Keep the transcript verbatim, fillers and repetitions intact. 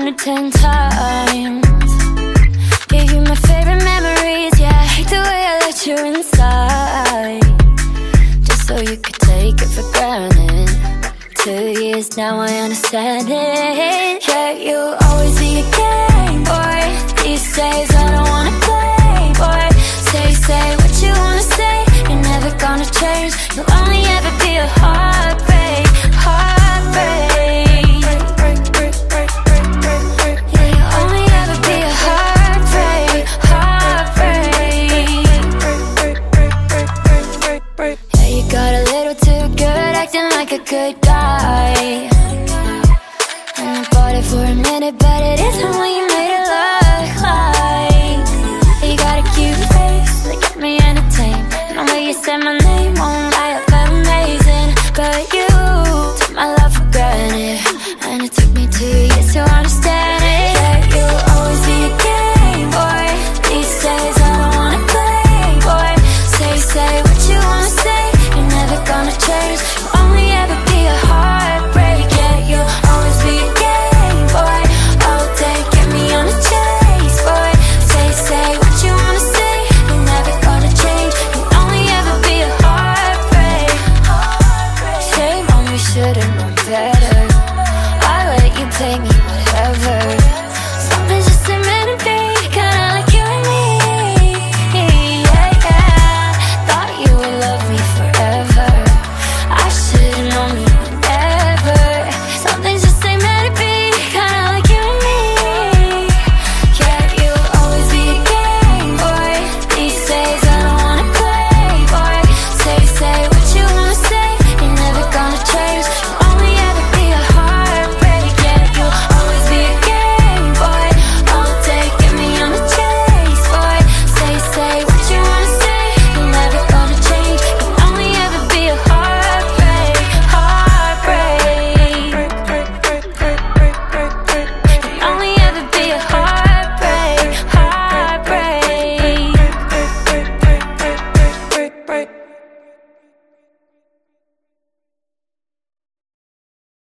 one to ten times. Gave you my favorite memories, yeah, I hate the way I let you inside, just so you could take it for granted. Two years now I understand it. Yeah, you'll always be a game boy. These days I don't wanna play, boy. Say, say what you wanna say. You're never gonna change. You'll only ever be a heartbreak, heartbreak. Yeah, you'll only ever be a heartbreak, heartbreak. Yeah, you got a little too good, acting like a good guy.